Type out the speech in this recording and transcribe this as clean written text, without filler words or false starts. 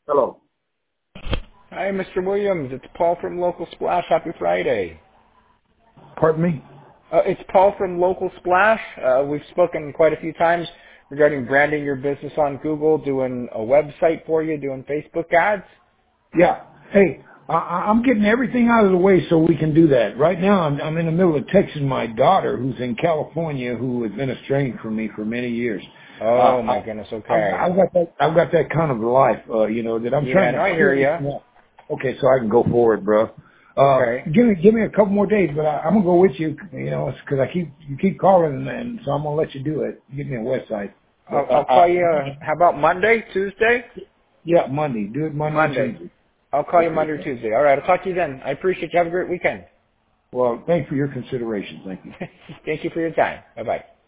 Hello. Hi, Mr. Williams. It's Paul from Local Splash. Happy Friday. Pardon me? It's Paul from Local Splash. We've spoken quite a few times regarding branding your business on Google, doing a website for you, doing Facebook ads. Yeah. Hey, I'm getting everything out of the way so we can do that. Right now, I'm in the middle of texting my daughter, who's in California, who has been estranged from me for many years. Oh my goodness. Okay. I've got that kind of life, that I'm Yeah, trying no, to I hear clear you. everything up. Okay, so I can go forward, bro. Okay. Give me a couple more days, but I'm gonna go with you, because you keep calling, and so I'm gonna let you do it. Give me a website. But I'll call you. How about Monday, Tuesday? yeah, Monday. Do it Monday and Monday. Tuesday. I'll call you Okay. Monday or Tuesday. All right. I'll talk to you then. I appreciate you. Have a great weekend. Well, thanks for your consideration. Thank you. Thank you for your time. Bye bye.